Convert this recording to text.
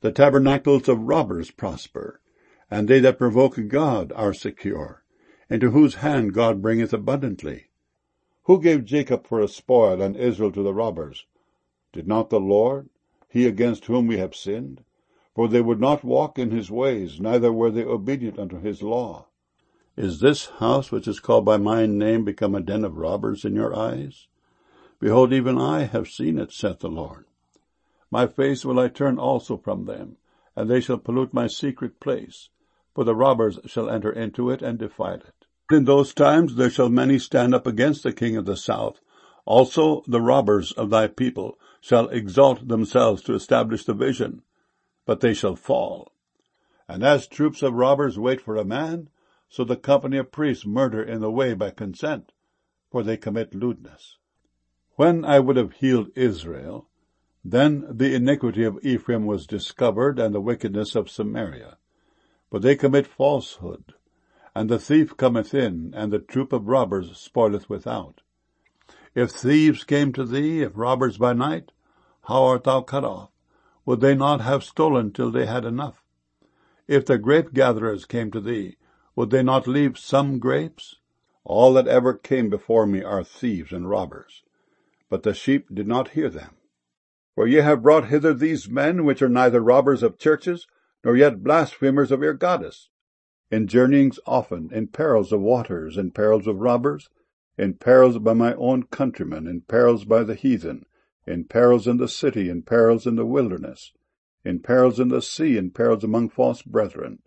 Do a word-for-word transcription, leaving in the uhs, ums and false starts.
The tabernacles of robbers prosper, and they that provoke God are secure, into whose hand God bringeth abundantly. Who gave Jacob for a spoil, and Israel to the robbers? Did not the Lord, he against whom we have sinned? For they would not walk in his ways, neither were they obedient unto his law. Is this house which is called by my name become a den of robbers in your eyes? Behold, even I have seen it, saith the Lord. My face will I turn also from them, and they shall pollute my secret place, for the robbers shall enter into it and defile it. In those times there shall many stand up against the king of the south. Also the robbers of thy people shall exalt themselves to establish the vision, but they shall fall. And as troops of robbers wait for a man, so the company of priests murder in the way by consent, for they commit lewdness. When I would have healed Israel, then the iniquity of Ephraim was discovered, and the wickedness of Samaria. But they commit falsehood, and the thief cometh in, and the troop of robbers spoileth without. If thieves came to thee, if robbers by night, how art thou cut off? Would they not have stolen till they had enough? If the grape-gatherers came to thee, would they not leave some grapes? All that ever came before me are thieves and robbers, but the sheep did not hear them. For ye have brought hither these men, which are neither robbers of churches, nor yet blasphemers of your goddess, in journeyings often, in perils of waters, in perils of robbers, in perils by my own countrymen, in perils by the heathen, in perils in the city, in perils in the wilderness, in perils in the sea, in perils among false brethren,